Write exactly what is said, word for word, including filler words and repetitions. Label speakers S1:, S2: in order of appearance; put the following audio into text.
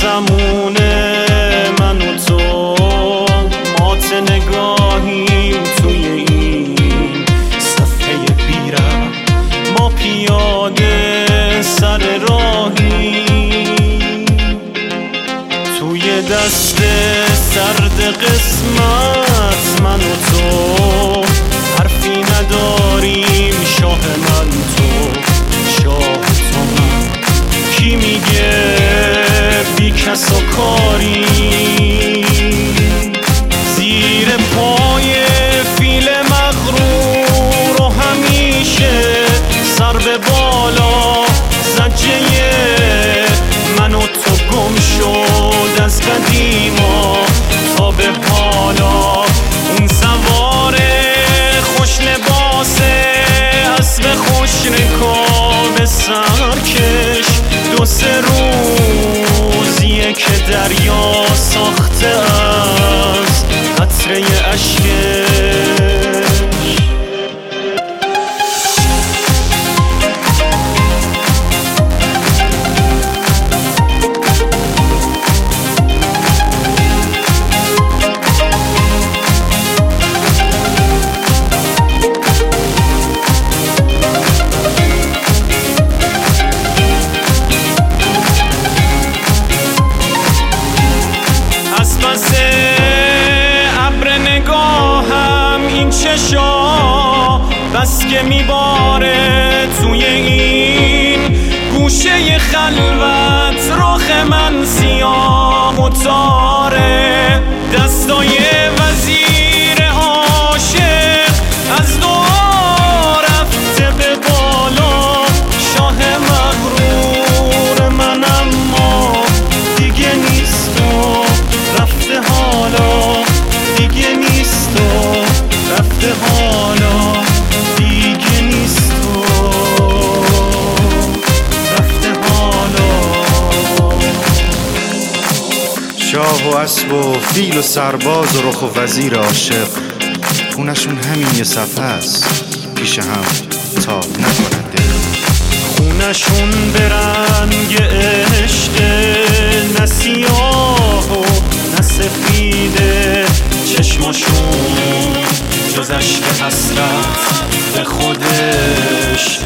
S1: آسمونه من و تو مات نگاهیم توی این صفحه بیرم، ما پیاده سر راهی توی دست سرد قسمت من و تو حرفی نداریم، شاه من تو شاه تو من، کی میگه بی کس و کاری زیر پای فیل مغرور و همیشه سر به بالا زجه من و تو گم شد از قدیما تا به حالا. اون سوار خوش لباسه اسب خوش رکاب سرکش، دو سه روزیه که دریا ساخته از قطره اشکش. ابر نگاهم این چشا بس که میباره توی این گوشه خلوت، رخ من سیاه و تاره، دستای وزیر عاشق از دعا رفته به بالا، شاه مغرور من اما دیگه نیست و رفته حالا، دیگه نیست و رفته حالا، دیگه نیست و رفته حالا.
S2: شاه و اسب و فیل و سرباز و رخ و وزیر عاشق، خونشون همین یه صفحه است، پیش هم تا نکنند
S1: خونشون به رنگ عشق، نه سیاه و نه سفیده، چشماشون جز اشک حسرت به خودش